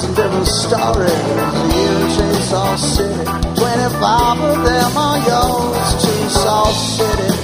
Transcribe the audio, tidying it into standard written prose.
some different stories. Here in Chase City, 25 of them are yours. To Salt City,